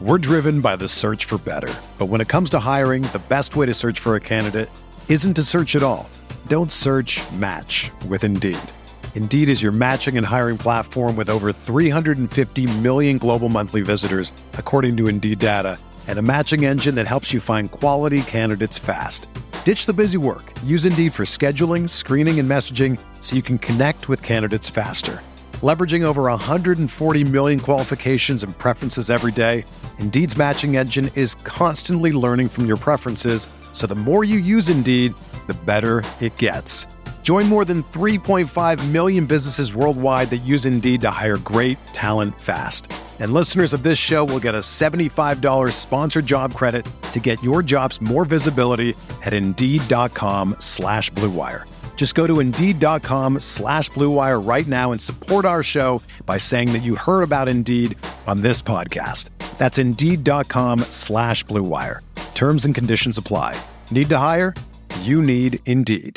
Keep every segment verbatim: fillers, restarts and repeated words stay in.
We're driven by the search for better. But when it comes to hiring, the best way to search for a candidate isn't to search at all. Don't search, match with Indeed. Indeed is your matching and hiring platform with over three hundred fifty million global monthly visitors, according to Indeed data, and a matching engine that helps you find quality candidates fast. Ditch the busy work. Use Indeed for scheduling, screening, and messaging so you can connect with candidates faster. Leveraging over one hundred forty million qualifications and preferences every day, Indeed's matching engine is constantly learning from your preferences, so the more you use Indeed, the better it gets. Join more than three point five million businesses worldwide that use Indeed to hire great talent fast. And listeners of this show will get a seventy-five dollars sponsored job credit to get your jobs more visibility at Indeed.com slash Blue Wire. Just go to Indeed.com slash Blue Wire right now and support our show by saying that you heard about Indeed on this podcast. That's Indeed.com slash Blue Wire. Terms and conditions apply. Need to hire? You need Indeed.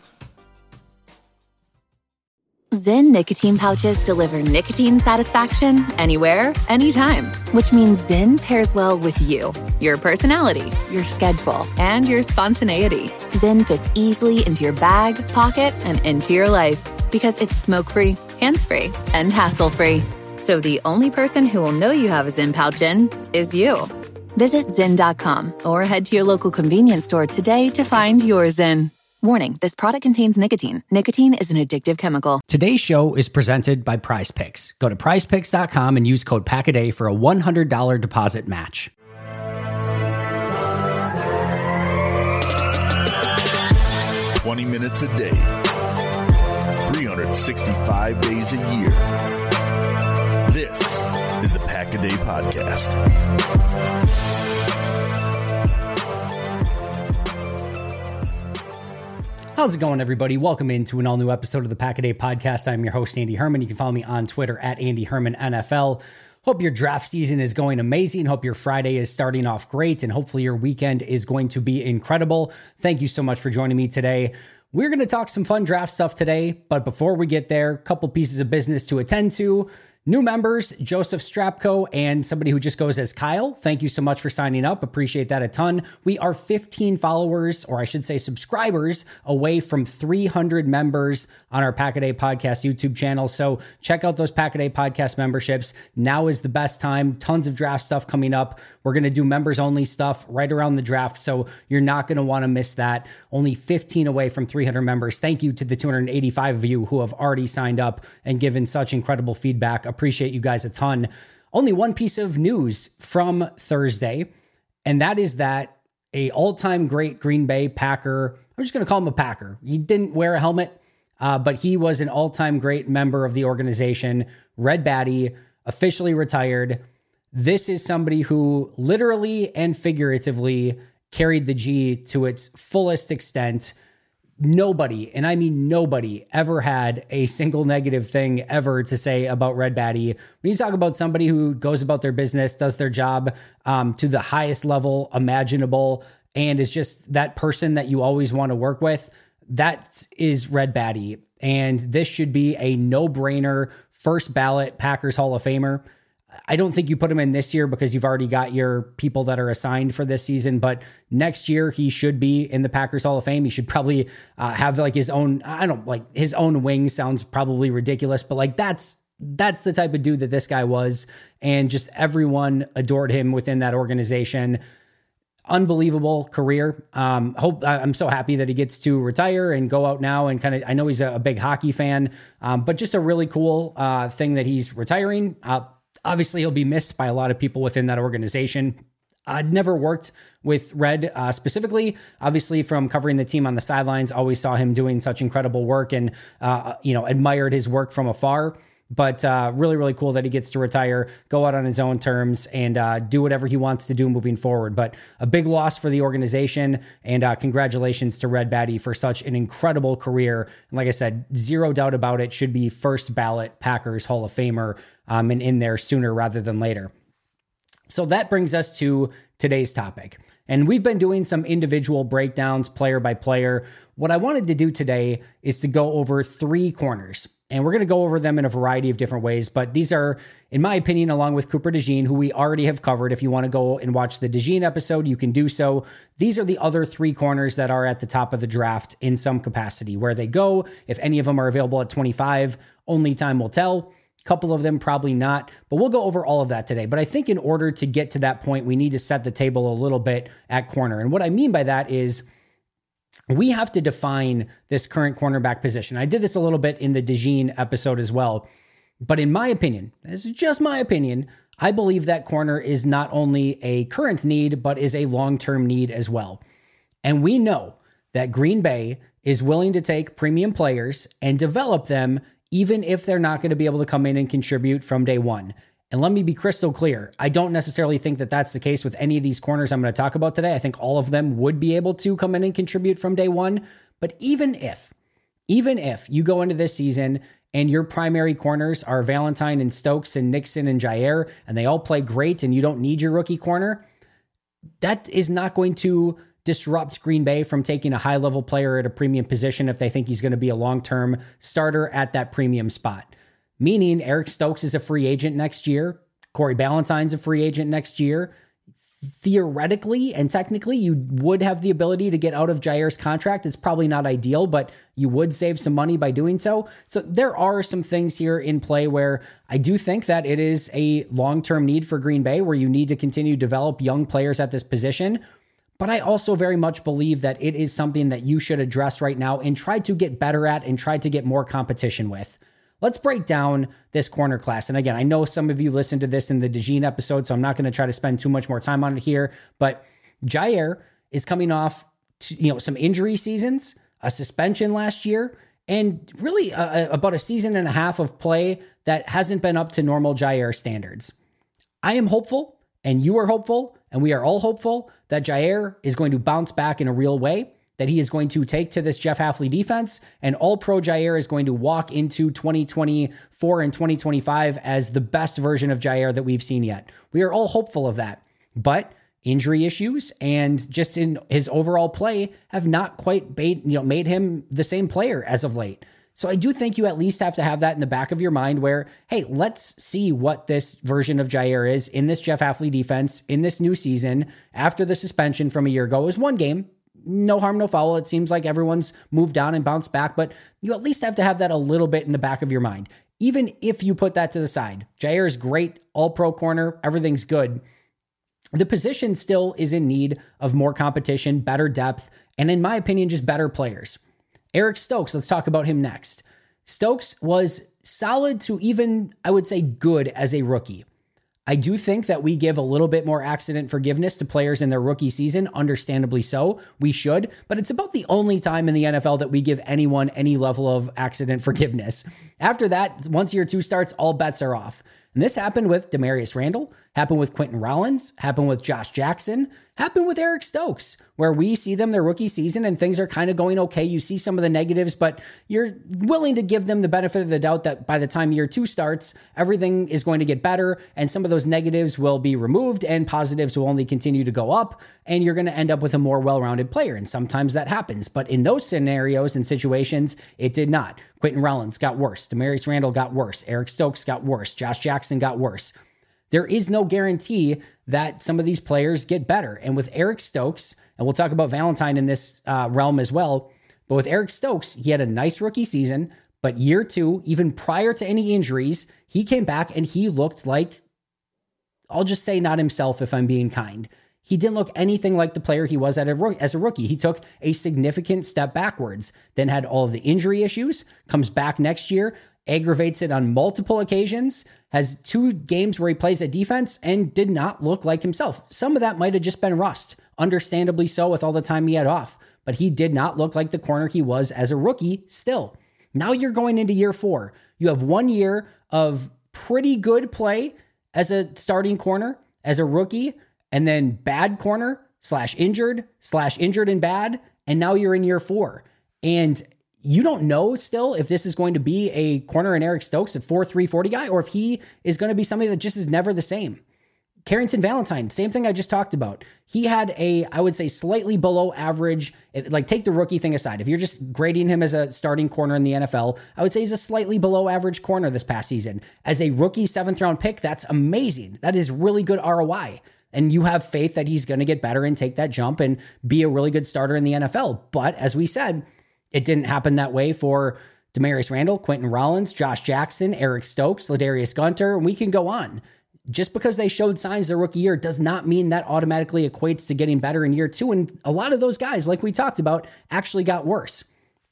Zyn nicotine pouches deliver nicotine satisfaction anywhere, anytime, which means Zyn pairs well with you, your personality, your schedule, and your spontaneity. Zyn fits easily into your bag, pocket, and into your life because it's smoke-free, hands-free, and hassle-free. So the only person who will know you have a Zyn pouch in is you. Visit Zyn dot com or head to your local convenience store today to find your Zyn. Warning, this product contains nicotine. Nicotine is an addictive chemical. Today's show is presented by Prize Picks. Go to prize picks dot com and use code PACKADAY for a one hundred dollars deposit match. twenty minutes a day, three hundred sixty-five days a year. This is the Pack a Day Podcast. How's it going, everybody? Welcome into an all-new episode of the Pack a Day Podcast. I'm your host, Andy Herman. You can follow me on Twitter at Andy Herman N F L. Hope your draft season is going amazing. Hope your Friday is starting off great, and hopefully your weekend is going to be incredible. Thank you so much for joining me today. We're going to talk some fun draft stuff today, but before we get there, a couple pieces of business to attend to. New members, Joseph Strapko and somebody who just goes as Kyle. Thank you so much for signing up. Appreciate that a ton. We are fifteen followers, or I should say subscribers, away from three hundred members on our Pack a Day Podcast YouTube channel. So check out those Pack a Day Podcast memberships. Now is the best time. Tons of draft stuff coming up. We're going to do members only stuff right around the draft, so you're not going to want to miss that. Only fifteen away from three hundred members. Thank you to the two hundred eighty-five of you who have already signed up and given such incredible feedback. Appreciate you guys a ton. Only one piece of news from Thursday, and that is that a all-time great Green Bay Packer, I'm just going to call him a Packer. He didn't wear a helmet, uh, but he was an all-time great member of the organization. Red Batty, officially retired. This is somebody who literally and figuratively carried the G to its fullest extent. Nobody, and I mean nobody, ever had a single negative thing ever to say about Red Batty. When you talk about somebody who goes about their business, does their job um, to the highest level imaginable, and is just that person that you always want to work with, that is Red Batty. And this should be a no-brainer first ballot Packers Hall of Famer. I don't think you put him in this year because you've already got your people that are assigned for this season, but next year he should be in the Packers Hall of Fame. He should probably uh, have like his own, I don't like his own wing sounds probably ridiculous, but like that's, that's the type of dude that this guy was. And just everyone adored him within that organization. Unbelievable career. Um, hope I'm so happy that he gets to retire and go out now and kind of, I know he's a, a big hockey fan, um, but just a really cool uh, thing that he's retiring. Uh, Obviously, he'll be missed by a lot of people within that organization. I'd never worked with Red uh, specifically. Obviously, from covering the team on the sidelines, always saw him doing such incredible work and, uh, you know, admired his work from afar. But uh, really, really cool that he gets to retire, go out on his own terms, and uh, do whatever he wants to do moving forward. But a big loss for the organization, and uh, congratulations to Red Batty for such an incredible career. And like I said, zero doubt about it, should be first ballot Packers Hall of Famer um, and in there sooner rather than later. So that brings us to today's topic. And we've been doing some individual breakdowns player by player. What I wanted to do today is to go over three corners. And we're going to go over them in a variety of different ways. But these are, in my opinion, along with Cooper DeJean, who we already have covered. If you want to go and watch the DeJean episode, you can do so. These are the other three corners that are at the top of the draft in some capacity. Where they go, if any of them are available at twenty-five, only time will tell. A couple of them probably not. But we'll go over all of that today. But I think in order to get to that point, we need to set the table a little bit at corner. And what I mean by that is, we have to define this current cornerback position. I did this a little bit in the DeJean episode as well. But in my opinion, this is just my opinion, I believe that corner is not only a current need, but is a long-term need as well. And we know that Green Bay is willing to take premium players and develop them, even if they're not going to be able to come in and contribute from day one. And let me be crystal clear. I don't necessarily think that that's the case with any of these corners I'm going to talk about today. I think all of them would be able to come in and contribute from day one. But even if, even if you go into this season and your primary corners are Valentine and Stokes and Nixon and Jaire, and they all play great and you don't need your rookie corner, that is not going to disrupt Green Bay from taking a high-level player at a premium position if they think he's going to be a long-term starter at that premium spot. Meaning Eric Stokes is a free agent next year. Corey Ballantyne's a free agent next year. Theoretically and technically, you would have the ability to get out of Jaire's contract. It's probably not ideal, but you would save some money by doing so. So there are some things here in play where I do think that it is a long-term need for Green Bay where you need to continue to develop young players at this position. But I also very much believe that it is something that you should address right now and try to get better at and try to get more competition with. Let's break down this corner class. And again, I know some of you listened to this in the DeJean episode, so I'm not going to try to spend too much more time on it here. But Jaire is coming off to, you know, some injury seasons, a suspension last year, and really a, a, about a season and a half of play that hasn't been up to normal Jaire standards. I am hopeful, and you are hopeful, and we are all hopeful that Jaire is going to bounce back in a real way, that he is going to take to this Jeff Hafley defense, and all-pro Jaire is going to walk into twenty twenty-four and twenty twenty-five as the best version of Jaire that we've seen yet. We are all hopeful of that. But injury issues and just in his overall play have not quite made, you know, made him the same player as of late. So I do think you at least have to have that in the back of your mind where, hey, let's see what this version of Jaire is in this Jeff Hafley defense in this new season after the suspension from a year ago. It was one game. No harm, no foul. It seems like everyone's moved on and bounced back, but you at least have to have that a little bit in the back of your mind. Even if you put that to the side, Jaire is great, all-pro corner, everything's good. The position still is in need of more competition, better depth, and in my opinion, just better players. Eric Stokes, let's talk about him next. Stokes was solid to even, I would say, good as a rookie. I do think that we give a little bit more accident forgiveness to players in their rookie season, understandably so. We should, but it's about the only time in the N F L that we give anyone any level of accident forgiveness. After that, once year two starts, all bets are off. And this happened with Demarius Randall, happened with Quentin Rollins, happened with Josh Jackson, happened with Eric Stokes, where we see them their rookie season and things are kind of going okay. You see some of the negatives, but you're willing to give them the benefit of the doubt that by the time year two starts, everything is going to get better and some of those negatives will be removed and positives will only continue to go up and you're going to end up with a more well-rounded player. And sometimes that happens, but in those scenarios and situations, it did not. Quentin Rollins got worse. Demarius Randall got worse. Eric Stokes got worse. Josh Jackson got worse. There is no guarantee that some of these players get better. And with Eric Stokes, and we'll talk about Valentine in this uh, realm as well, but with Eric Stokes, he had a nice rookie season, but year two, even prior to any injuries, he came back and he looked like, I'll just say not himself if I'm being kind. He didn't look anything like the player he was at a, as a rookie. He took a significant step backwards, then had all of the injury issues, comes back next year, aggravates it on multiple occasions, has two games where he plays at defense and did not look like himself. Some of that might have just been rust, understandably so with all the time he had off, but he did not look like the corner he was as a rookie still. Now you're going into year four. You have one year of pretty good play as a starting corner, as a rookie, and then bad corner slash injured slash injured and bad. And now you're in year four. And you don't know still if this is going to be a corner in Eric Stokes, a four three forty guy, or if he is going to be somebody that just is never the same. Carrington Valentine, same thing I just talked about. He had a, I would say, slightly below average, like take the rookie thing aside. If you're just grading him as a starting corner in the N F L, I would say he's a slightly below average corner this past season. As a rookie seventh round pick, that's amazing. That is really good R O I. And you have faith that he's going to get better and take that jump and be a really good starter in the N F L. But as we said, it didn't happen that way for Demarius Randall, Quentin Rollins, Josh Jackson, Eric Stokes, Ladarius Gunter, and we can go on. Just because they showed signs their rookie year does not mean that automatically equates to getting better in year two. And a lot of those guys, like we talked about, actually got worse.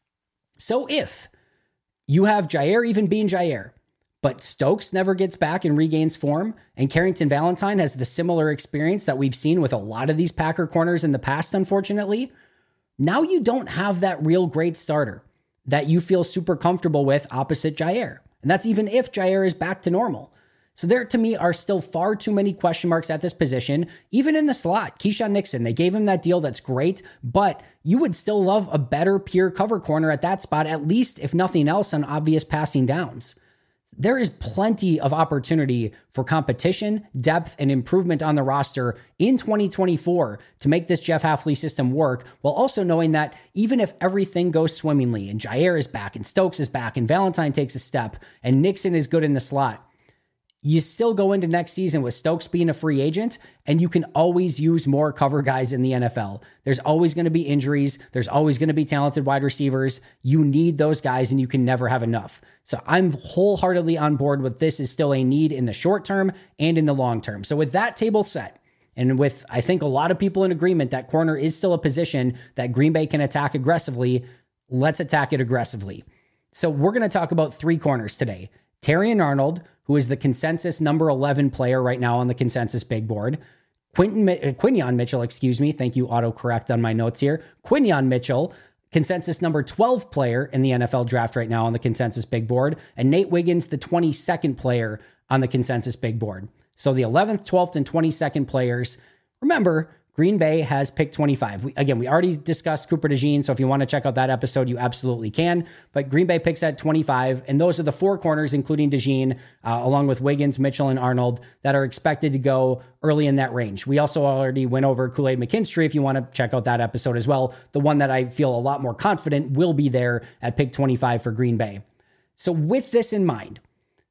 So if you have Jaire even being Jaire, but Stokes never gets back and regains form, and Carrington Valentine has the similar experience that we've seen with a lot of these Packer corners in the past, unfortunately, now you don't have that real great starter that you feel super comfortable with opposite Jaire. And that's even if Jaire is back to normal. So there, to me, are still far too many question marks at this position. Even in the slot, Keyshawn Nixon, they gave him that deal. That's great. But you would still love a better pure cover corner at that spot, at least, if nothing else, on obvious passing downs. There is plenty of opportunity for competition, depth, and improvement on the roster in twenty twenty-four to make this Jeff Hafley system work, while also knowing that even if everything goes swimmingly and Jaire is back and Stokes is back and Valentine takes a step and Nixon is good in the slot, you still go into next season with Stokes being a free agent, and you can always use more cover guys in the N F L. There's always going to be injuries. There's always going to be talented wide receivers. You need those guys, and you can never have enough. So I'm wholeheartedly on board with this is still a need in the short term and in the long term. So with that table set, and with, I think, a lot of people in agreement that corner is still a position that Green Bay can attack aggressively, let's attack it aggressively. So we're going to talk about three corners today. Terrion Arnold, who is the consensus number eleven player right now on the consensus big board. Quinton, uh, Quinyon Mitchell, excuse me. Thank you, autocorrect on my notes here. Quinyon Mitchell, consensus number twelve player in the N F L draft right now on the consensus big board. And Nate Wiggins, the twenty-second player on the consensus big board. So the eleventh, twelfth, and twenty-second players. Remember, Green Bay has picked twenty-five. We, again, we already discussed Cooper DeJean, so if you want to check out that episode, you absolutely can. But Green Bay picks at twenty-five, and those are the four corners, including DeJean, uh, along with Wiggins, Mitchell, and Arnold, that are expected to go early in that range. We also already went over Kool-Aid McKinstry, if you want to check out that episode as well. The one that I feel a lot more confident will be there at pick twenty-five for Green Bay. So with this in mind,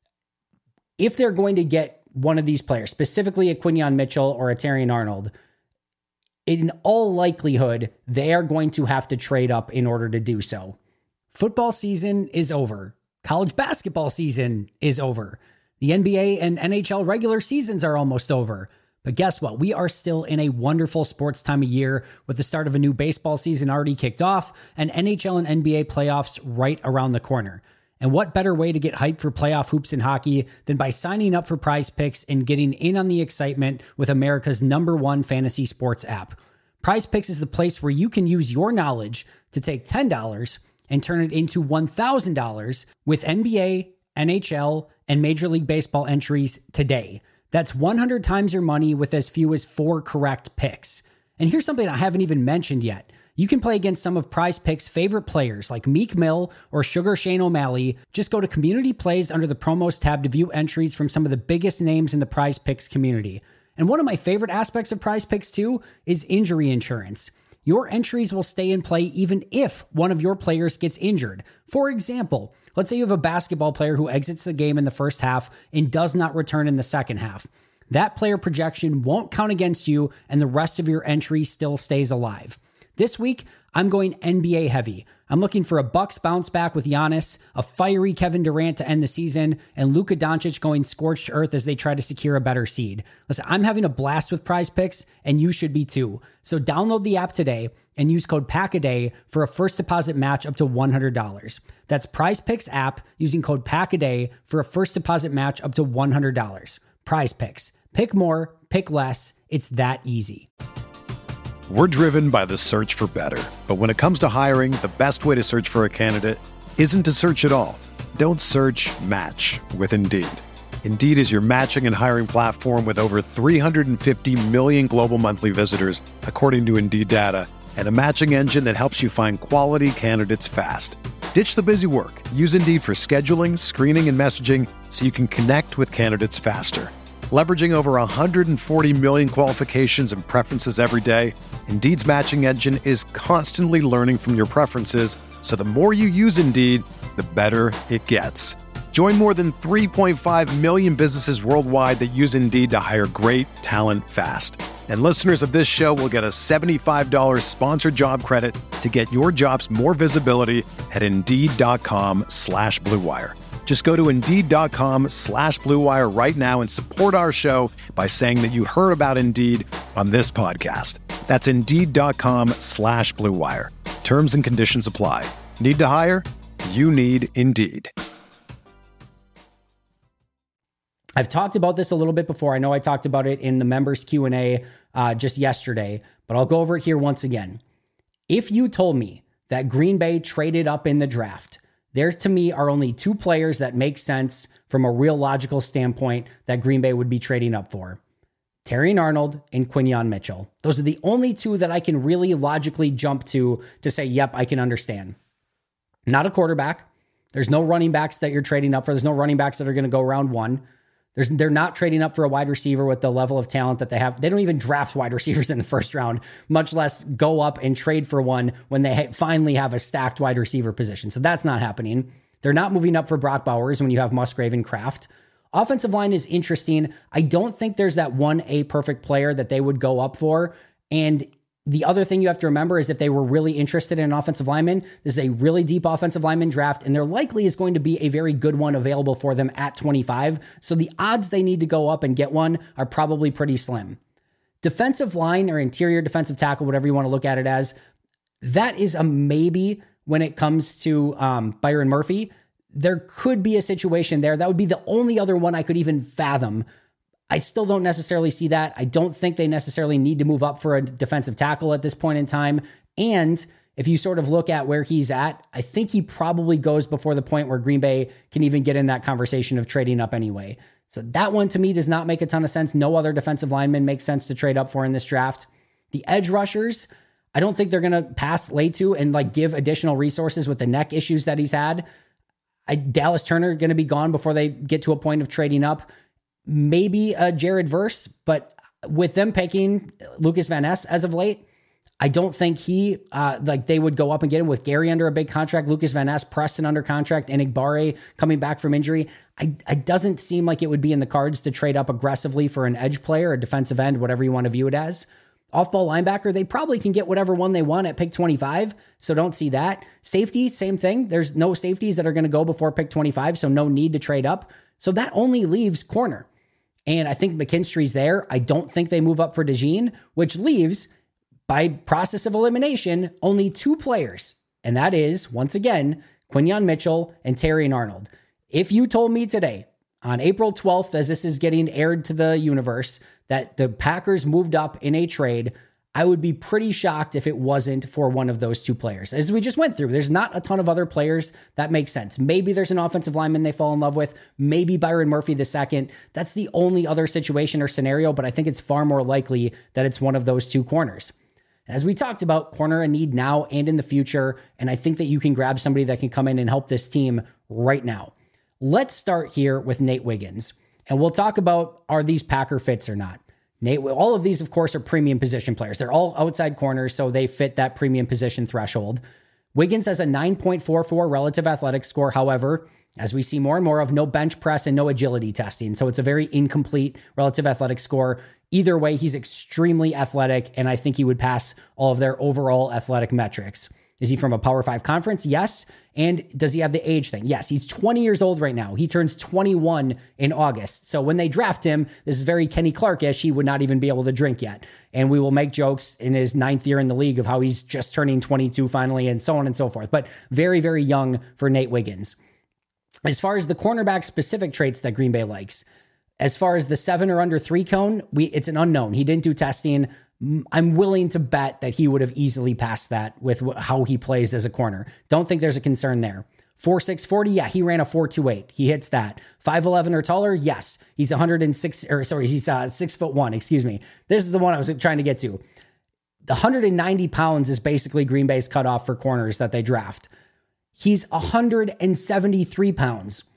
if they're going to get one of these players, specifically a Quinyon Mitchell or a Terrion Arnold, in all likelihood, they are going to have to trade up in order to do so. Football season is over. College basketball season is over. The N B A and N H L regular seasons are almost over. But guess what? We are still in a wonderful sports time of year with the start of a new baseball season already kicked off and N H L and N B A playoffs right around the corner. And what better way to get hyped for playoff hoops in hockey than by signing up for Prize Picks and getting in on the excitement with America's number one fantasy sports app. Prize Picks is the place where you can use your knowledge to take ten dollars and turn it into one thousand dollars with N B A, N H L, and Major League Baseball entries today. That's one hundred times your money with as few as four correct picks. And here's something I haven't even mentioned yet. You can play against some of Prize Picks' favorite players like Meek Mill or Sugar Shane O'Malley. Just go to Community Plays under the Promos tab to view entries from some of the biggest names in the Prize Picks community. And one of my favorite aspects of Prize Picks too is injury insurance. Your entries will stay in play even if one of your players gets injured. For example, let's say you have a basketball player who exits the game in the first half and does not return in the second half. That player projection won't count against you and the rest of your entry still stays alive. This week, I'm going N B A heavy. I'm looking for a Bucks bounce back with Giannis, a fiery Kevin Durant to end the season, and Luka Doncic going scorched earth as they try to secure a better seed. Listen, I'm having a blast with Prize Picks, and you should be too. So download the app today and use code PACKADAY for a first deposit match up to one hundred dollars. That's Prize Picks app using code PACKADAY for a first deposit match up to one hundred dollars. Prize Picks. Pick more, pick less. It's that easy. We're driven by the search for better. But when it comes to hiring, the best way to search for a candidate isn't to search at all. Don't search, match with Indeed. Indeed is your matching and hiring platform with over three hundred fifty million global monthly visitors, according to Indeed data, and a matching engine that helps you find quality candidates fast. Ditch the busy work. Use Indeed for scheduling, screening, and messaging so you can connect with candidates faster. Leveraging over one hundred forty million qualifications and preferences every day, Indeed's matching engine is constantly learning from your preferences, so the more you use Indeed, the better it gets. Join more than three point five million businesses worldwide that use Indeed to hire great talent fast. And listeners of this show will get a seventy-five dollars sponsored job credit to get your jobs more visibility at Indeed.com slash Blue Wire. Just go to Indeed.com slash Blue Wire right now and support our show by saying that you heard about Indeed on this podcast. That's Indeed.com slash Blue Wire. Terms and conditions apply. Need to hire? You need Indeed. I've talked about this a little bit before. I know I talked about it in the members Q and A uh, just yesterday, but I'll go over it here once again. If you told me that Green Bay traded up in the draft, there to me are only two players that make sense from a real logical standpoint that Green Bay would be trading up for. Terrion Arnold and Quinyon Mitchell. Those are the only two that I can really logically jump to to say, yep, I can understand. Not a quarterback. There's no running backs that you're trading up for. There's no running backs that are going to go round one. There's, they're not trading up for a wide receiver with the level of talent that they have. They don't even draft wide receivers in the first round, much less go up and trade for one when they ha- finally have a stacked wide receiver position. So that's not happening. They're not moving up for Brock Bowers when you have Musgrave and Kraft. Offensive line is interesting. I don't think there's that one A perfect player that they would go up for. And the other thing you have to remember is if they were really interested in an offensive lineman, this is a really deep offensive lineman draft, and there likely is going to be a very good one available for them at twenty-five. So the odds they need to go up and get one are probably pretty slim. Defensive line or interior defensive tackle, whatever you want to look at it as, that is a maybe when it comes to um, Byron Murphy. There could be a situation there. That would be the only other one I could even fathom. I still don't necessarily see that. I don't think they necessarily need to move up for a defensive tackle at this point in time. And if you sort of look at where he's at, I think he probably goes before the point where Green Bay can even get in that conversation of trading up anyway. So that one to me does not make a ton of sense. No other defensive lineman makes sense to trade up for in this draft. The edge rushers, I don't think they're going to pass Latu and like give additional resources with the neck issues that he's had. I, Dallas Turner going to be gone before they get to a point of trading up. Maybe a Jared Verse, but with them picking Lucas Van Ness as of late, I don't think he, uh, like they would go up and get him with Gary under a big contract, Lucas Van Ness, Preston under contract, and Igbare coming back from injury. I, it doesn't seem like it would be in the cards to trade up aggressively for an edge player, a defensive end, whatever you want to view it as. Off-ball linebacker, they probably can get whatever one they want at pick twenty-five, so don't see that. Safety, same thing. There's no safeties that are going to go before pick twenty-five, so no need to trade up. So that only leaves corner. And I think McKinstry's there. I don't think they move up for DeJean, which leaves, by process of elimination, only two players. And that is, once again, Quinyon Mitchell and Terrion Arnold. If you told me today, on April twelfth, as this is getting aired to the universe, that the Packers moved up in a trade, I would be pretty shocked if it wasn't for one of those two players. As we just went through, there's not a ton of other players that make sense. Maybe there's an offensive lineman they fall in love with. Maybe Byron Murphy the second. That's the only other situation or scenario, but I think it's far more likely that it's one of those two corners. As we talked about, corner a need now and in the future, and I think that you can grab somebody that can come in and help this team right now. Let's start here with Nate Wiggins, and we'll talk about, are these Packer fits or not? Nate, all of these, of course, are premium position players. They're all outside corners, so they fit that premium position threshold. Wiggins has a nine point four four relative athletic score. However, as we see more and more of, no bench press and no agility testing. So it's a very incomplete relative athletic score. Either way, he's extremely athletic, and I think he would pass all of their overall athletic metrics. Is he from a Power Five conference? Yes. And does he have the age thing? Yes. He's twenty years old right now. He turns twenty-one in August. So when they draft him, this is very Kenny Clark-ish. He would not even be able to drink yet. And we will make jokes in his ninth year in the league of how he's just turning twenty-two finally and so on and so forth. But very, very young for Nate Wiggins. As far as the cornerback specific traits that Green Bay likes, as far as the seven or under three cone, we it's an unknown. He didn't do testing. I'm willing to bet that he would have easily passed that with how he plays as a corner. Don't think there's a concern there. four six forty, yeah, he ran a four two eight. He hits that. five eleven or taller, yes. He's one hundred six, or sorry, he's uh, six foot one, excuse me. This is the one I was trying to get to. The one hundred ninety pounds is basically Green Bay's cutoff for corners that they draft. He's one hundred seventy-three pounds.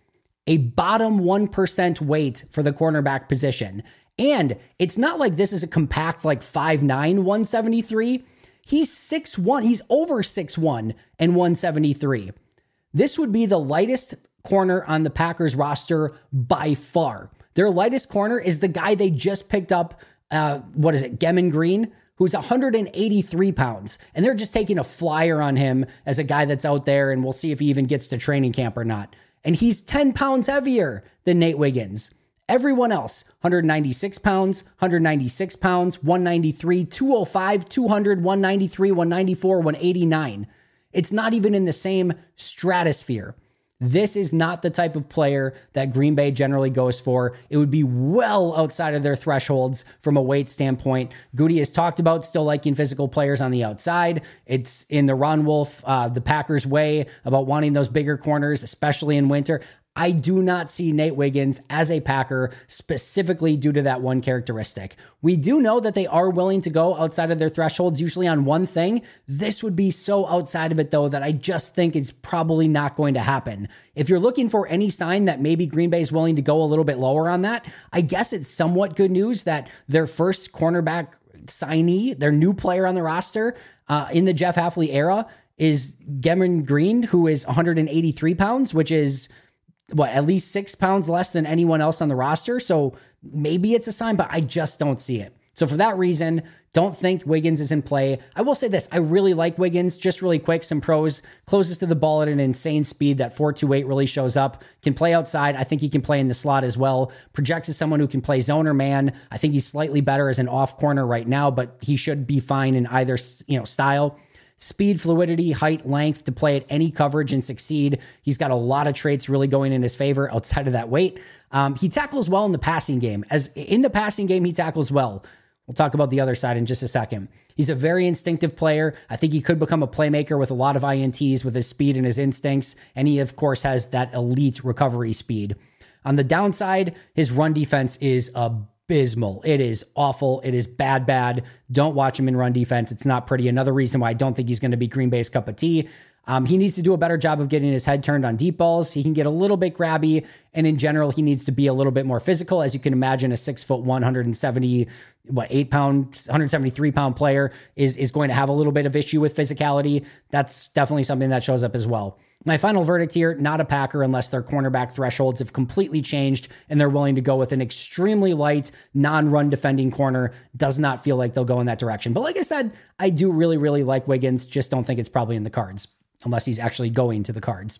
a bottom one percent weight for the cornerback position. And it's not like this is a compact like five nine, one seventy-three. He's six one. He's over six one and one seventy-three. This would be the lightest corner on the Packers roster by far. Their lightest corner is the guy they just picked up, uh, what is it, Gemmin Green, who's one hundred eighty-three pounds. And they're just taking a flyer on him as a guy that's out there, and we'll see if he even gets to training camp or not. And he's ten pounds heavier than Nate Wiggins. Everyone else, one hundred ninety-six pounds, one hundred ninety-six pounds, one ninety-three, two oh five, two hundred, one ninety-three, one ninety-four, one eighty-nine. It's not even in the same stratosphere. This is not the type of player that Green Bay generally goes for. It would be well outside of their thresholds from a weight standpoint. Goody has talked about still liking physical players on the outside. It's in the Ron Wolf, uh, the Packers way about wanting those bigger corners, especially in winter. I do not see Nate Wiggins as a Packer specifically due to that one characteristic. We do know that they are willing to go outside of their thresholds, usually on one thing. This would be so outside of it, though, that I just think it's probably not going to happen. If you're looking for any sign that maybe Green Bay is willing to go a little bit lower on that, I guess it's somewhat good news that their first cornerback signee, their new player on the roster uh, in the Jeff Hafley era, is Gemmin Green, who is one hundred eighty-three pounds, which is what, at least six pounds less than anyone else on the roster. So maybe it's a sign, but I just don't see it. So for that reason, don't think Wiggins is in play. I will say this. I really like Wiggins. Just really quick, some pros. Closes to the ball at an insane speed. That four two eight really shows up. Can play outside. I think he can play in the slot as well. Projects as someone who can play zone or man. I think he's slightly better as an off corner right now, but he should be fine in either, you know, style. Speed, fluidity, height, length to play at any coverage and succeed. He's got a lot of traits really going in his favor outside of that weight. Um, he tackles well in the passing game. As in the passing game, he tackles well. We'll talk about the other side in just a second. He's a very instinctive player. I think he could become a playmaker with a lot of I N Ts with his speed and his instincts. And he, of course, has that elite recovery speed. On the downside, his run defense is a abysmal. It is awful. It is bad, bad. Don't watch him in run defense. It's not pretty. Another reason why I don't think he's going to be Green Bay's cup of tea. Um, he needs to do a better job of getting his head turned on deep balls. He can get a little bit grabby, and in general, he needs to be a little bit more physical. As you can imagine, a six foot one hundred seventy, what eight pound, one hundred seventy-three pound player is is going to have a little bit of issue with physicality. That's definitely something that shows up as well. My final verdict here, not a Packer unless their cornerback thresholds have completely changed and they're willing to go with an extremely light, non-run defending corner. Does not feel like they'll go in that direction. But like I said, I do really, really like Wiggins. Just don't think it's probably in the cards unless he's actually going to the cards.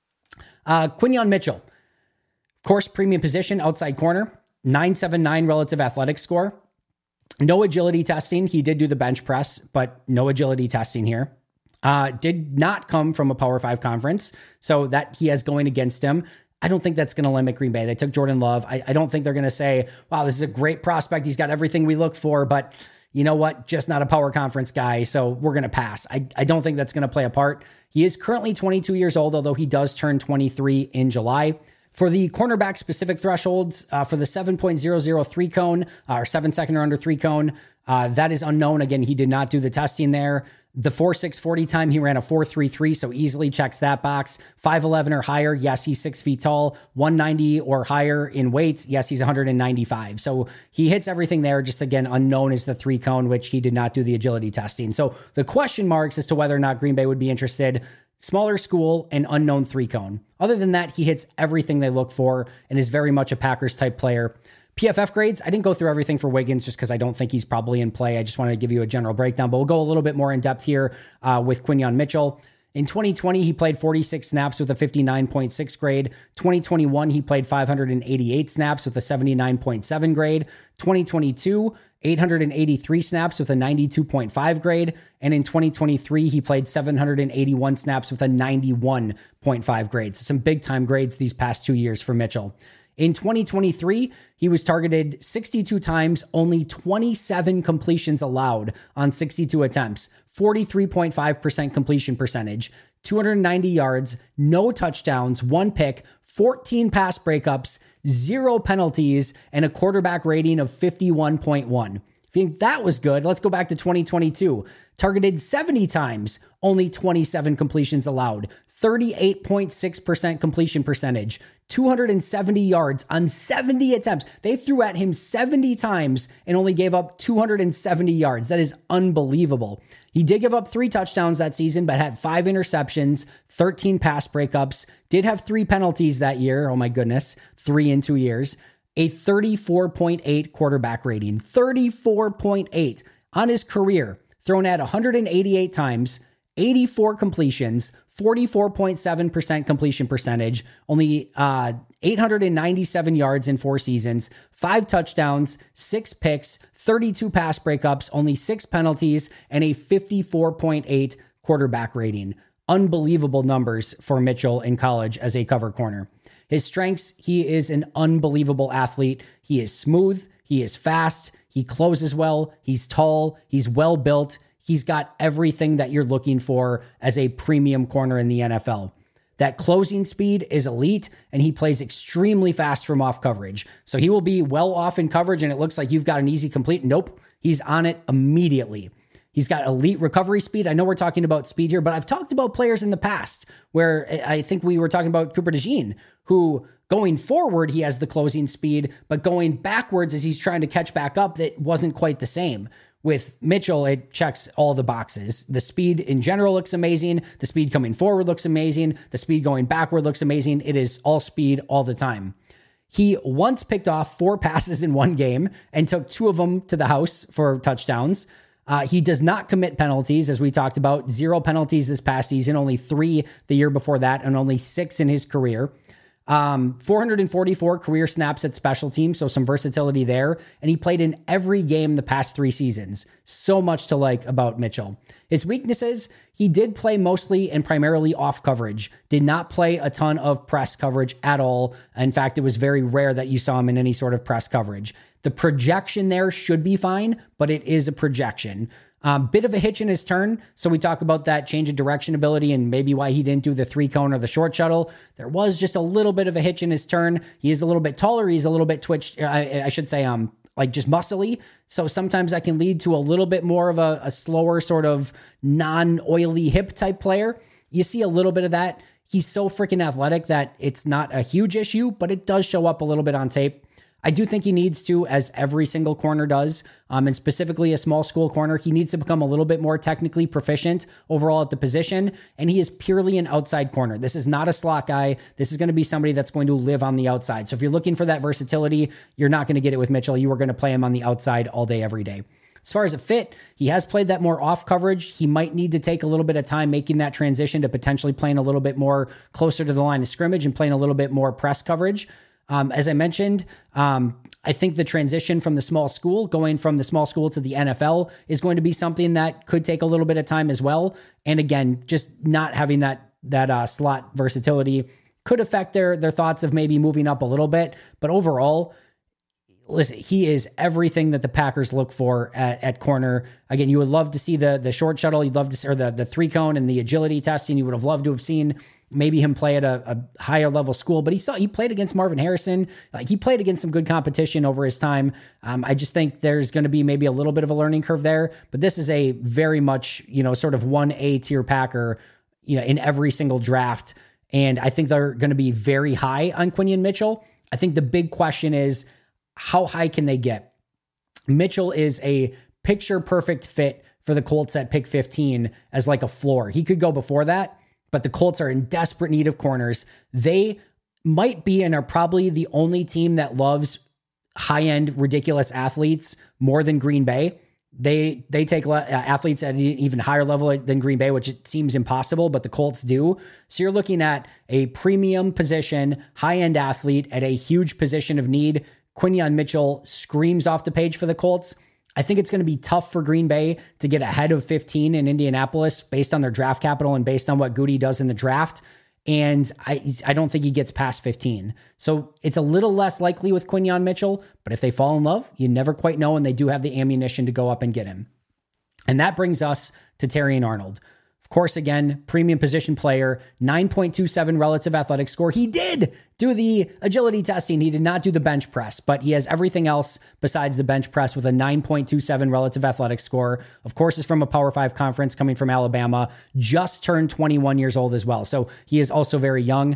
Uh, Quinyon Mitchell, of course, premium position, outside corner, nine seventy-nine relative athletic score. No agility testing. He did do the bench press, but no agility testing here. Uh, did not come from a Power Five conference, so that he has going against him. I don't think that's going to limit Green Bay. They took Jordan Love. I, I don't think they're going to say, wow, this is a great prospect. He's got everything we look for, but you know what? Just not a power conference guy, so we're going to pass. I, I don't think that's going to play a part. He is currently twenty-two years old, although he does turn twenty-three in July. For the cornerback specific thresholds, uh, for the seven point zero zero three cone, uh, or seven second or under three cone, uh, that is unknown. Again, he did not do the testing there. The four six forty time, he ran a four three three, so easily checks that box. five eleven or higher, yes, he's six feet tall. one ninety or higher in weight, yes, he's one hundred ninety-five. So he hits everything there, just again, unknown is the three cone, which he did not do the agility testing. So the question marks as to whether or not Green Bay would be interested, smaller school and unknown three cone. Other than that, he hits everything they look for and is very much a Packers type player. P F F grades, I didn't go through everything for Wiggins just because I don't think he's probably in play. I just wanted to give you a general breakdown, but we'll go a little bit more in depth here uh, with Quinyon Mitchell. In twenty twenty, he played forty-six snaps with a fifty-nine point six grade. twenty twenty-one, he played five hundred eighty-eight snaps with a seventy-nine point seven grade. twenty twenty-two, eight hundred eighty-three snaps with a ninety-two point five grade. And in twenty twenty-three, he played seven hundred eighty-one snaps with a ninety-one point five grade. So some big time grades these past two years for Mitchell. In twenty twenty-three, he was targeted sixty-two times, only twenty-seven completions allowed on sixty-two attempts, forty-three point five percent completion percentage, two hundred ninety yards, no touchdowns, one pick, fourteen pass breakups, zero penalties, and a quarterback rating of fifty-one point one. If you think that was good, let's go back to twenty twenty-two. Targeted seventy times, only twenty-seven completions allowed, thirty-eight point six percent completion percentage, two hundred seventy yards on seventy attempts. They threw at him seventy times and only gave up two hundred seventy yards. That is unbelievable. He did give up three touchdowns that season, but had five interceptions, thirteen pass breakups, did have three penalties that year. Oh my goodness, three in two years. A thirty-four point eight quarterback rating, thirty-four point eight on his career, thrown at one hundred eighty-eight times, eighty-four completions, forty-four point seven percent completion percentage, only uh, eight hundred ninety-seven yards in four seasons, five touchdowns, six picks, thirty-two pass breakups, only six penalties, and a fifty-four point eight quarterback rating. Unbelievable numbers for Mitchell in college as a cover corner. His strengths, he is an unbelievable athlete. He is smooth. He is fast. He closes well. He's tall. He's well built. He's got everything that you're looking for as a premium corner in the N F L. That closing speed is elite, and he plays extremely fast from off coverage. So he will be well off in coverage, and it looks like you've got an easy complete. Nope. He's on it immediately. He's got elite recovery speed. I know we're talking about speed here, but I've talked about players in the past where I think we were talking about Cooper DeJean, who going forward, he has the closing speed, but going backwards as he's trying to catch back up, that wasn't quite the same. With Mitchell, it checks all the boxes. The speed in general looks amazing. The speed coming forward looks amazing. The speed going backward looks amazing. It is all speed all the time. He once picked off four passes in one game and took two of them to the house for touchdowns. Uh, he does not commit penalties, as we talked about. Zero penalties this past season, only three the year before that, and only six in his career. Um, four hundred forty-four career snaps at special teams, so some versatility there. And he played in every game the past three seasons. So much to like about Mitchell. His weaknesses, he did play mostly and primarily off coverage. Did not play a ton of press coverage at all. In fact, it was very rare that you saw him in any sort of press coverage. The projection there should be fine, but it is a projection. Um, bit of a hitch in his turn. So we talk about that change of direction ability and maybe why he didn't do the three cone or the short shuttle. There was just a little bit of a hitch in his turn. He is a little bit taller. He's a little bit twitched. I, I should say, um, like just muscly. So sometimes that can lead to a little bit more of a, a slower sort of non-oily hip type player. You see a little bit of that. He's so freaking athletic that it's not a huge issue, but it does show up a little bit on tape. I do think he needs to, as every single corner does, um, and specifically a small school corner, he needs to become a little bit more technically proficient overall at the position, and he is purely an outside corner. This is not a slot guy. This is going to be somebody that's going to live on the outside. So if you're looking for that versatility, you're not going to get it with Mitchell. You are going to play him on the outside all day, every day. As far as a fit, he has played that more off coverage. He might need to take a little bit of time making that transition to potentially playing a little bit more closer to the line of scrimmage and playing a little bit more press coverage. Um, as I mentioned, um, I think the transition from the small school, going from the small school to the N F L, is going to be something that could take a little bit of time as well. And again, just not having that that uh, slot versatility could affect their their thoughts of maybe moving up a little bit. But overall, listen, he is everything that the Packers look for at, at corner. Again, you would love to see the the short shuttle. You'd love to see or the the three cone and the agility testing. You would have loved to have seen maybe him play at a, a higher level school, but he saw he played against Marvin Harrison. Like he played against some good competition over his time. Um, I just think there's going to be maybe a little bit of a learning curve there, but this is a very much, you know, sort of one A tier Packer, you know, in every single draft. And I think they're going to be very high on Quinion Mitchell. I think the big question is, how high can they get? Mitchell is a picture perfect fit for the Colts at pick fifteen as like a floor. He could go before that, but the Colts are in desperate need of corners. They might be and are probably the only team that loves high-end, ridiculous athletes more than Green Bay. They they take le- athletes at an even higher level than Green Bay, which it seems impossible, but the Colts do. So you're looking at a premium position, high-end athlete at a huge position of need. Quinion Mitchell screams off the page for the Colts. I think it's going to be tough for Green Bay to get ahead of fifteen in Indianapolis based on their draft capital and based on what Goody does in the draft. And I I don't think he gets past fifteen. So it's a little less likely with Quinion Mitchell, but if they fall in love, you never quite know, and they do have the ammunition to go up and get him. And that brings us to Terrion Arnold. Of course, again, premium position player, nine point two seven relative athletic score. He did do the agility testing. He did not do the bench press, but he has everything else besides the bench press with a nine point two seven relative athletic score. Of course, is from a Power Five conference coming from Alabama, just turned twenty-one years old as well. So he is also very young.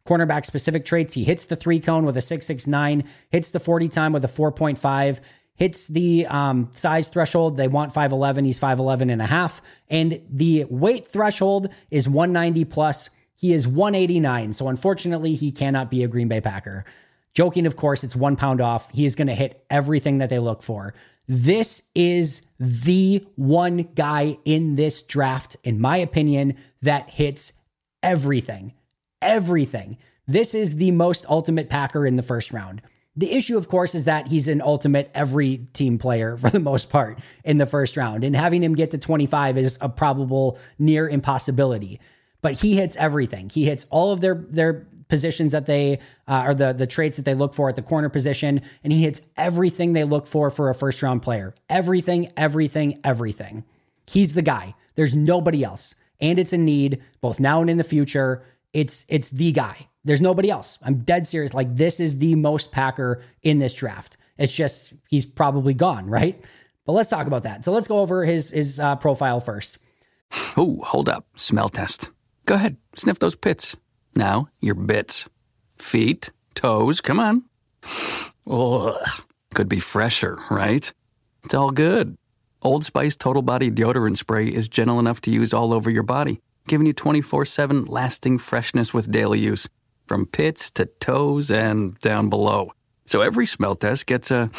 cornerback specific traits. He hits the three cone with a six six nine, hits the forty time with a four point five, hits the um, size threshold. They want five eleven. He's five eleven and a half. And the weight threshold is one ninety plus. He is one eighty-nine. So unfortunately, he cannot be a Green Bay Packer. Joking, of course, it's one pound off. He is going to hit everything that they look for. This is the one guy in this draft, in my opinion, that hits everything. Everything. This is the most ultimate Packer in the first round. The issue, of course, is that he's an ultimate every team player for the most part in the first round. And having him get to twenty-five is a probable near impossibility. But he hits everything. He hits all of their their positions that they uh, or the the traits that they look for at the corner position, and he hits everything they look for for a first round player. Everything, everything, everything. He's the guy. There's nobody else, and it's a need both now and in the future. It's it's the guy. There's nobody else. I'm dead serious. Like, this is the most Packer in this draft. It's just he's probably gone, right? But let's talk about that. So let's go over his his uh, profile first. Oh, hold up. Smell test. Go ahead. Sniff those pits. Now, your bits. Feet, toes, come on. Ugh. Could be fresher, right? It's all good. Old Spice Total Body Deodorant Spray is gentle enough to use all over your body, giving you twenty-four seven lasting freshness with daily use, from pits to toes and down below. So every smell test gets a...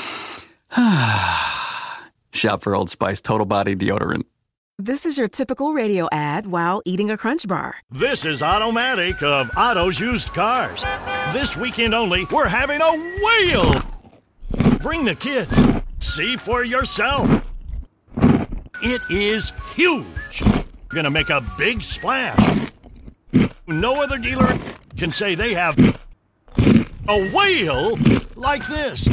Shop for Old Spice Total Body Deodorant. This is your typical radio ad while eating a Crunch Bar. This is Automatic of Otto's Used Cars. This weekend only, we're having a whale. Bring the kids. See for yourself. It is huge. Gonna make a big splash. No other dealer can say they have a whale like this.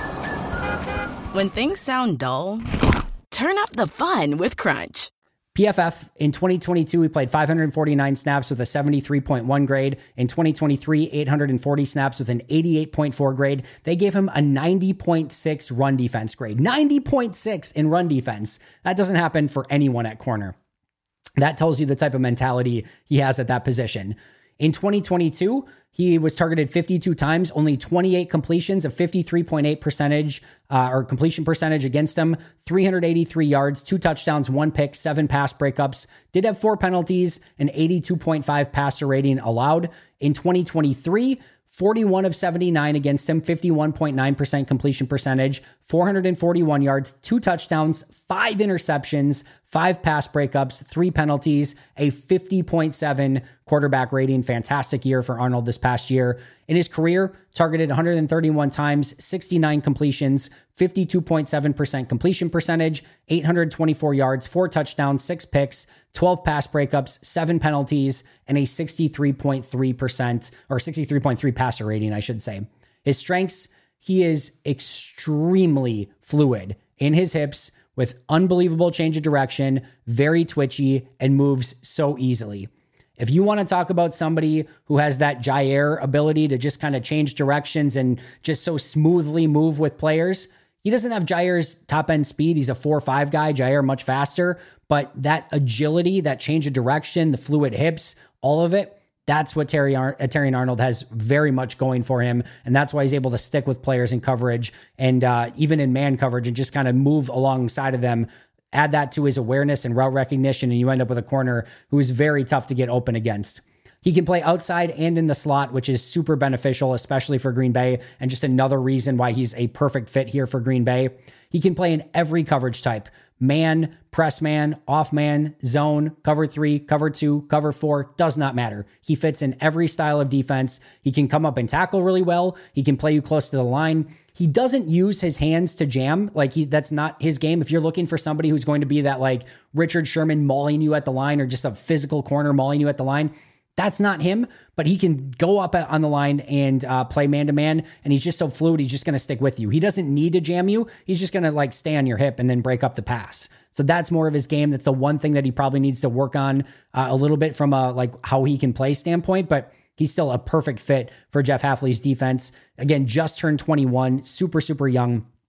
When things sound dull, turn up the fun with Crunch. P F F, in twenty twenty-two, he played five hundred forty-nine snaps with a seventy-three point one grade. In twenty twenty-three, eight hundred forty snaps with an eighty-eight point four grade. They gave him a ninety point six run defense grade. ninety point six in run defense. That doesn't happen for anyone at corner. That tells you the type of mentality he has at that position. In twenty twenty-two, he was targeted fifty-two times, only twenty-eight completions, a fifty-three point eight percentage uh, or completion percentage against him, three hundred eighty-three yards, two touchdowns, one pick, seven pass breakups, did have four penalties, an eighty-two point five passer rating allowed. In twenty twenty-three, forty-one of seventy-nine against him, fifty-one point nine percent completion percentage, four hundred forty-one yards, two touchdowns, five interceptions, five pass breakups, three penalties, a fifty point seven quarterback rating. Fantastic year for Arnold this past year. In his career, targeted one hundred thirty-one times, sixty-nine completions, fifty-two point seven percent completion percentage, eight hundred twenty-four yards, four touchdowns, six picks, twelve pass breakups, seven penalties, and a sixty-three point three percent or sixty-three point three passer rating, I should say. His strengths, he is extremely fluid in his hips with unbelievable change of direction, very twitchy, and moves so easily. If you want to talk about somebody who has that Jair ability to just kind of change directions and just so smoothly move with players, he doesn't have Jair's top end speed. He's a four five guy, Jair much faster, but that agility, that change of direction, the fluid hips, all of it, that's what Terry Ar- Terrion Arnold has very much going for him. And that's why he's able to stick with players in coverage and uh, even in man coverage and just kind of move alongside of them. Add that to his awareness and route recognition, and you end up with a corner who is very tough to get open against. He can play outside and in the slot, which is super beneficial, especially for Green Bay, and just another reason why he's a perfect fit here for Green Bay. He can play in every coverage type: man, press man, off man, zone, cover three, cover two, cover four, does not matter. He fits in every style of defense. He can come up and tackle really well. He can play you close to the line. He doesn't use his hands to jam. Like he, that's not his game. If you're looking for somebody who's going to be that like Richard Sherman mauling you at the line or just a physical corner mauling you at the line, that's not him, but he can go up on the line and uh, play man-to-man, and he's just so fluid, he's just going to stick with you. He doesn't need to jam you. He's just going to like stay on your hip and then break up the pass. So that's more of his game. That's the one thing that he probably needs to work on uh, a little bit from a like how he can play standpoint, but he's still a perfect fit for Jeff Hafley's defense. Again, just turned twenty-one, super, super young.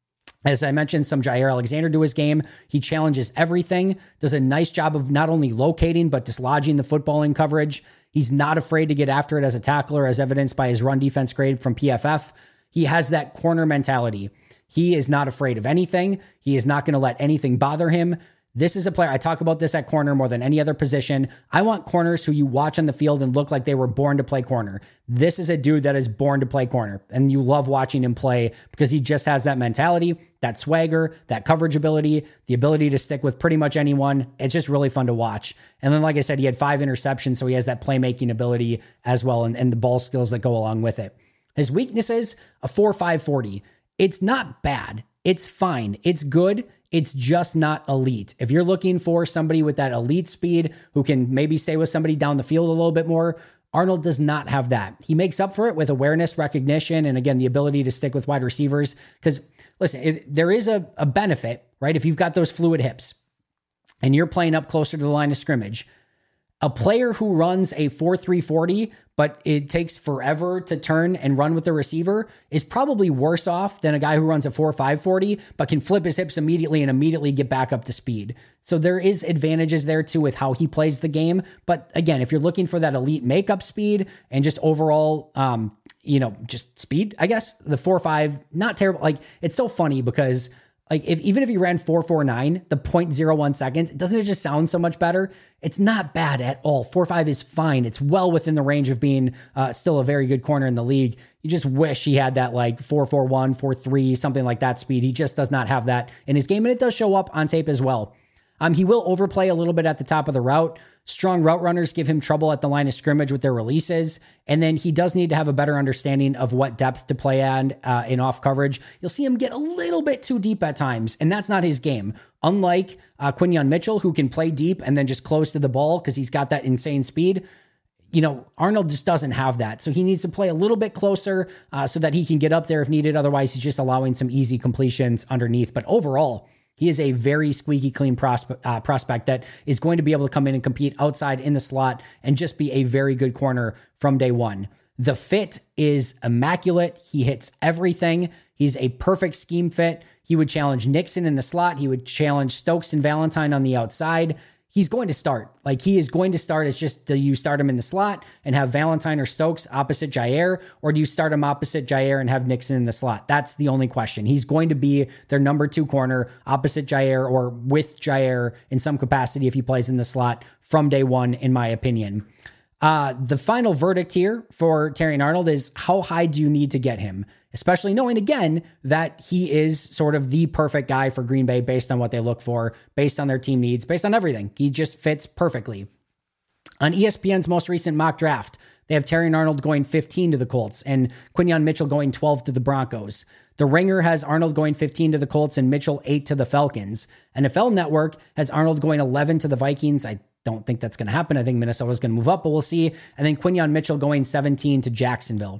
As I mentioned, some Jair Alexander to his game. He challenges everything, does a nice job of not only locating, but dislodging the football in coverage. He's not afraid to get after it as a tackler, as evidenced by his run defense grade from P F F. He has that corner mentality. He is not afraid of anything. He is not going to let anything bother him. This is a player, I talk about this at corner more than any other position. I want corners who you watch on the field and look like they were born to play corner. This is a dude that is born to play corner, and you love watching him play because he just has that mentality, that swagger, that coverage ability, the ability to stick with pretty much anyone. It's just really fun to watch. And then, like I said, he had five interceptions, so he has that playmaking ability as well, and, and the ball skills that go along with it. His weaknesses, a four five forty. It's not bad. It's fine. It's good. It's just not elite. If you're looking for somebody with that elite speed who can maybe stay with somebody down the field a little bit more, Arnold does not have that. He makes up for it with awareness, recognition, and again, the ability to stick with wide receivers. Because listen, if, there is a, a benefit, right? If you've got those fluid hips and you're playing up closer to the line of scrimmage, a player who runs a four three forty, but it takes forever to turn and run with the receiver is probably worse off than a guy who runs a four five forty, but can flip his hips immediately and immediately get back up to speed. So there is advantages there too with how he plays the game. But again, if you're looking for that elite makeup speed and just overall, um, you know, just speed, I guess the four five, not terrible. Like, it's so funny because like if even if you ran four forty-nine, the zero point zero one seconds, doesn't it just sound so much better? It's not bad at all. four five is fine. It's well within the range of being uh, still a very good corner in the league. You just wish he had that like four forty-one, four three, something like that speed. He just does not have that in his game, and it does show up on tape as well. Um, he will overplay a little bit at the top of the route. Strong route runners give him trouble at the line of scrimmage with their releases. And then he does need to have a better understanding of what depth to play at uh, in off coverage. You'll see him get a little bit too deep at times, and that's not his game. Unlike uh, Quinyon Mitchell, who can play deep and then just close to the ball because he's got that insane speed. You know, Arnold just doesn't have that. So he needs to play a little bit closer uh, so that he can get up there if needed. Otherwise, he's just allowing some easy completions underneath. But overall, he is a very squeaky clean prospect, uh, prospect that is going to be able to come in and compete outside in the slot and just be a very good corner from day one. The fit is immaculate. He hits everything. He's a perfect scheme fit. He would challenge Nixon in the slot. He would challenge Stokes and Valentine on the outside. He's going to start. Like, he is going to start. It's just, do you start him in the slot and have Valentine or Stokes opposite Jair, or do you start him opposite Jair and have Nixon in the slot? That's the only question. He's going to be their number two corner opposite Jair or with Jair in some capacity if he plays in the slot from day one, in my opinion. Uh, the final verdict here for Terrion Arnold is, how high do you need to get him? Especially knowing, again, that he is sort of the perfect guy for Green Bay based on what they look for, based on their team needs, based on everything. He just fits perfectly. On E S P N's most recent mock draft, they have Terrion Arnold going fifteen to the Colts and Quinyon Mitchell going twelve to the Broncos. The Ringer has Arnold going fifteen to the Colts and Mitchell eight to the Falcons. N F L Network has Arnold going eleven to the Vikings. I don't think that's going to happen. I think Minnesota's going to move up, but we'll see. And then Quinyon Mitchell going seventeen to Jacksonville.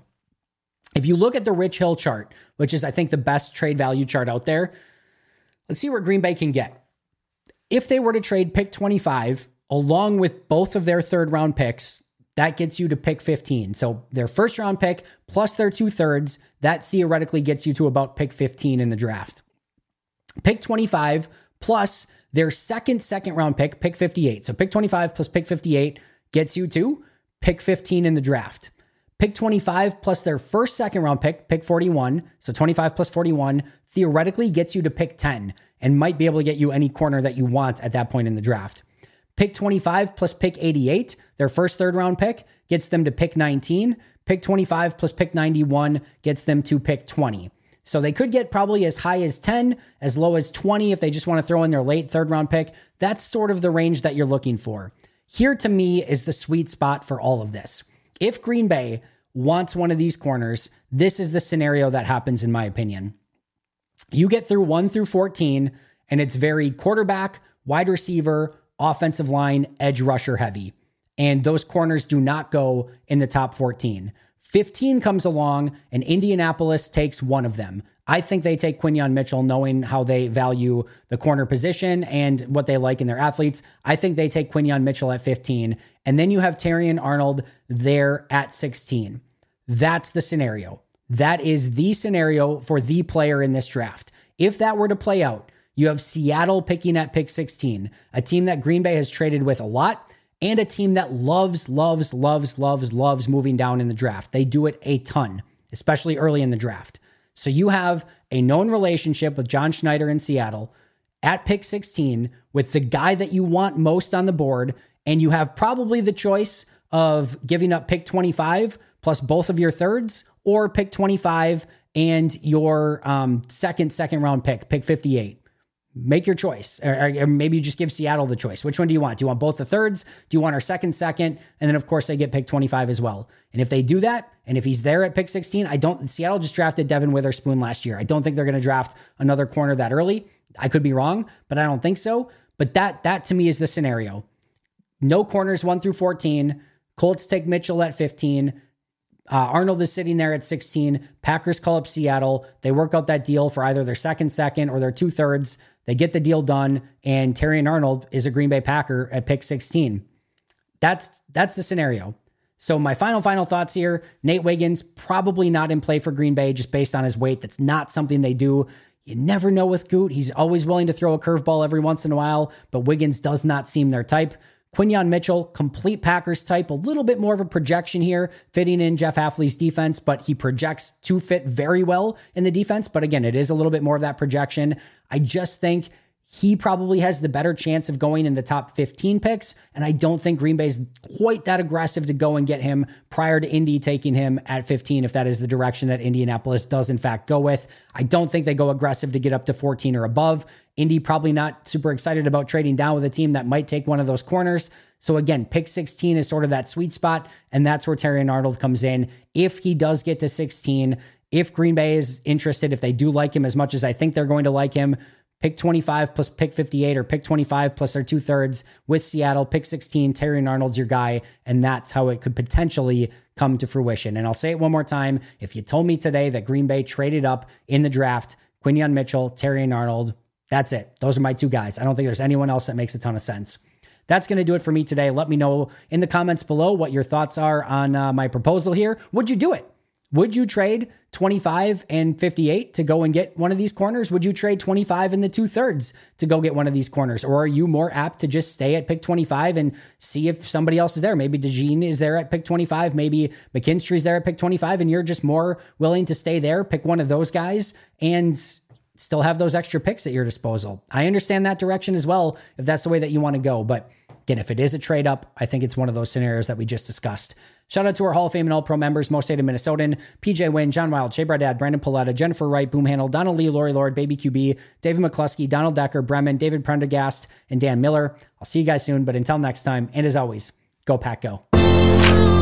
If you look at the Rich Hill chart, which is, I think, the best trade value chart out there, let's see where Green Bay can get. If they were to trade pick twenty-five along with both of their third round picks, that gets you to pick fifteen. So their first round pick plus their two thirds, that theoretically gets you to about pick fifteen in the draft. Pick twenty-five plus their second second round pick, pick fifty-eight. So pick twenty-five plus pick fifty-eight gets you to pick fifteen in the draft. Pick twenty-five plus their first second round pick, pick forty-one. So twenty-five plus forty-one theoretically gets you to pick ten and might be able to get you any corner that you want at that point in the draft. Pick twenty-five plus pick eighty-eight, their first third round pick, gets them to pick nineteen. Pick twenty-five plus pick ninety-one gets them to pick twenty. So they could get probably as high as ten, as low as twenty if they just want to throw in their late third round pick. That's sort of the range that you're looking for. Here, to me, is the sweet spot for all of this. If Green Bay wants one of these corners, this is the scenario that happens, in my opinion. You get through one through fourteen, and it's very quarterback, wide receiver, offensive line, edge rusher heavy. And those corners do not go in the top fourteen. fifteen comes along, and Indianapolis takes one of them. I think they take Quinyon Mitchell, knowing how they value the corner position and what they like in their athletes. I think they take Quinyon Mitchell at fifteen. And then you have Terrion Arnold there at sixteen. That's the scenario. That is the scenario for the player in this draft. If that were to play out, you have Seattle picking at pick sixteen, a team that Green Bay has traded with a lot, and a team that loves, loves, loves, loves, loves moving down in the draft. They do it a ton, especially early in the draft. So you have a known relationship with John Schneider in Seattle at pick sixteen with the guy that you want most on the board, and you have probably the choice of giving up pick twenty-five plus both of your thirds, or pick twenty-five and your um, second, second round pick, pick fifty-eight. Make your choice. Or, or maybe you just give Seattle the choice. Which one do you want? Do you want both the thirds? Do you want our second, second? And then, of course, they get pick twenty-five as well. And if they do that, and if he's there at pick sixteen, I don't, Seattle just drafted Devin Witherspoon last year. I don't think they're going to draft another corner that early. I could be wrong, but I don't think so. But that, that to me is the scenario. No corners one through fourteen. Colts take Mitchell at fifteen. Uh, Arnold is sitting there at sixteen. Packers call up Seattle. They work out that deal for either their second, second, or their two thirds. They get the deal done, and Terrion Arnold is a Green Bay Packer at pick sixteen. That's that's the scenario. So my final, final thoughts here. Nate Wiggins, probably not in play for Green Bay just based on his weight. That's not something they do. You never know with Goot. He's always willing to throw a curveball every once in a while, but Wiggins does not seem their type. Quinyon Mitchell, complete Packers type, a little bit more of a projection here, fitting in Jeff Hafley's defense, but he projects to fit very well in the defense. But again, it is a little bit more of that projection. I just think he probably has the better chance of going in the top fifteen picks, and I don't think Green Bay's quite that aggressive to go and get him prior to Indy taking him at fifteen, if that is the direction that Indianapolis does in fact go with. I don't think they go aggressive to get up to fourteen or above. Indy probably not super excited about trading down with a team that might take one of those corners. So again, pick sixteen is sort of that sweet spot, and that's where Terrion Arnold comes in. If he does get to sixteen, if Green Bay is interested, if they do like him as much as I think they're going to like him, pick twenty-five plus pick fifty-eight, or pick twenty-five plus their two thirds with Seattle, pick sixteen, Terrion Arnold's your guy, and that's how it could potentially come to fruition. And I'll say it one more time. If you told me today that Green Bay traded up in the draft, Quinyon Mitchell, Terrion Arnold, that's it. Those are my two guys. I don't think there's anyone else that makes a ton of sense. That's going to do it for me today. Let me know in the comments below what your thoughts are on uh, my proposal here. Would you do it? Would you trade twenty-five and fifty-eight to go and get one of these corners? Would you trade twenty-five and the two thirds to go get one of these corners? Or are you more apt to just stay at pick twenty-five and see if somebody else is there? Maybe DeJean is there at pick twenty-five. Maybe McKinstry's there at pick twenty-five, and you're just more willing to stay there, pick one of those guys, and still have those extra picks at your disposal. I understand that direction as well, if that's the way that you want to go. But again, if it is a trade up, I think it's one of those scenarios that we just discussed. Shout out to our Hall of Fame and All-Pro members, Most Hated Minnesotan, P J Wynn, John Wild, Shea Bradad, Brandon Paletta, Jennifer Wright, Boom Handle, Donald Lee, Lori Lord, Baby Q B, David McCluskey, Donald Decker, Bremen, David Prendergast, and Dan Miller. I'll see you guys soon, but until next time, and as always, go Pack Go.